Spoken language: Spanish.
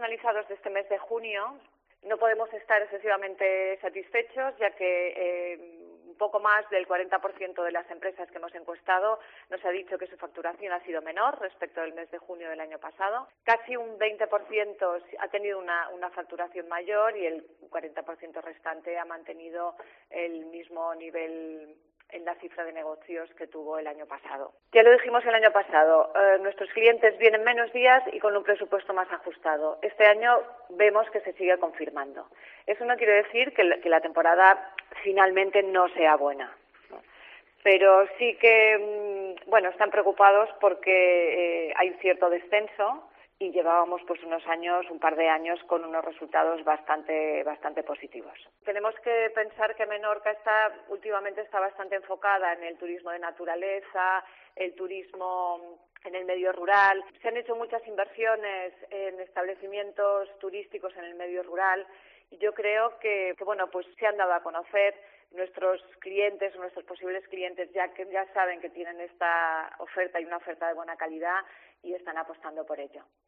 finalizados de este mes de junio no podemos estar excesivamente satisfechos, ya que un poco más del 40% de las empresas que hemos encuestado nos ha dicho que su facturación ha sido menor respecto del mes de junio del año pasado. Casi un 20% ha tenido una facturación mayor y el 40% restante ha mantenido el mismo nivel en la cifra de negocios que tuvo el año pasado. Ya lo dijimos el año pasado, nuestros clientes vienen menos días y con un presupuesto más ajustado. Este año vemos que se sigue confirmando. Eso no quiere decir que la temporada finalmente no sea buena, ¿no? Pero sí que, están preocupados porque hay cierto descenso y llevábamos un par de años con unos resultados bastante positivos. Tenemos que pensar que Menorca últimamente está bastante enfocada en el turismo de naturaleza, el turismo en el medio rural. Se han hecho muchas inversiones en establecimientos turísticos en el medio rural y yo creo que se han dado a conocer. Nuestros clientes, nuestros posibles clientes ya saben que tienen esta oferta y una oferta de buena calidad y están apostando por ello.